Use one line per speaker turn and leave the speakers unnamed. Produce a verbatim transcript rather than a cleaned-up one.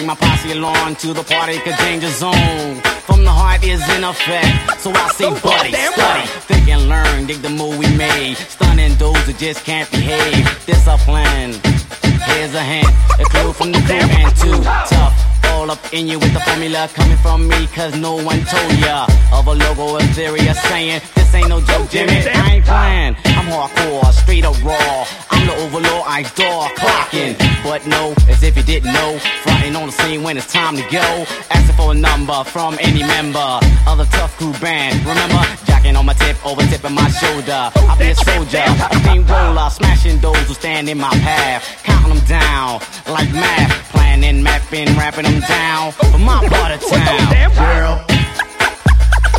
bring my posse along to the party, cause danger zone from the heart is in effect. So I say, buddy, study, think and learn, dig the move we made. Stunning those who just can't behave. Discipline, here's a hint, a clue from the crew and too tough. All up in you with the formula coming from me, cause no one told ya of a logo of theory saying this ain't no joke, Jimmy. I ain't playing, I'm hardcore, straight up raw. I'm the overlord, I door clocking. But no, as if you didn't know, fronting on the scene when it's time to go. Asking for a number from any member of the Tough Crew band. Remember, jacking on my tip, over tipping my shoulder. I'll be a soldier, a clean roller, smashing those who stand in my path, counting them down like math, planning, mapping, rapping them down for my part of town.
Girl,